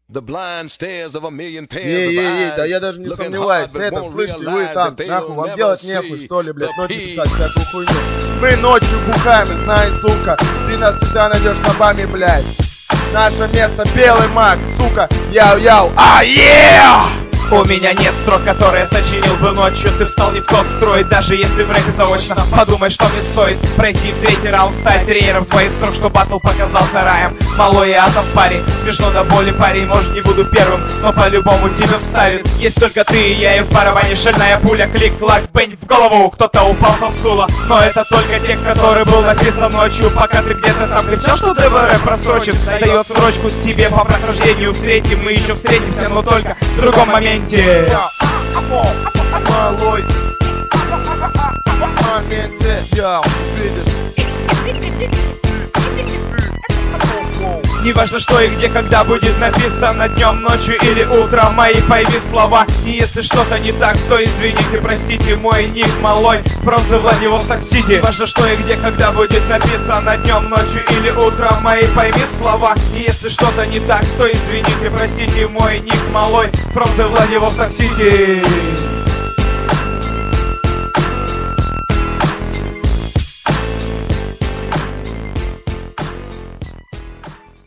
Ей, да я даже не сомневаюсь, это, слышите, вы там, нахуй, вам делать нехуй, что ли, блядь, ночью писать всякую хуйню. Мы ночью бухаем, и знай, сука, ты нас всегда найдешь на баме, блядь. Наше место белый маг, сука, яу-яу, У меня нет строк, которые сочинил бы ночью. Ты встал не в тот строй, даже если в рэпе заочно. Подумай, что мне стоит пройти в третий раунд, стать тренером твоих строк, что батл показался раем. Малой атом в паре, смешно до боли парень. Может не буду первым, но по-любому тебя вставит. Есть только ты и я, и в барабане шальная пуля. Клик-клак, бэнь в голову, кто-то упал со стула. Но это только текст, который был написан ночью. Пока ты где-то там кричал, что ДВР просрочит. Дает строчку тебе по прохождению. Встретим, мы еще встретимся, но только в другом моменте. Малой моменте, видишь. Неважно что и где, когда будет написано днем, ночью или утром, мои пойми слова. И если что-то не так, то извините, простите, мой ник малой, просто Владивосток-Сити. Неважно что и где, когда будет написано днем, ночью или утром, мои пойми слова. И если что-то не так, то извините, простите, мой ник малой, просто Владивосток-Сити.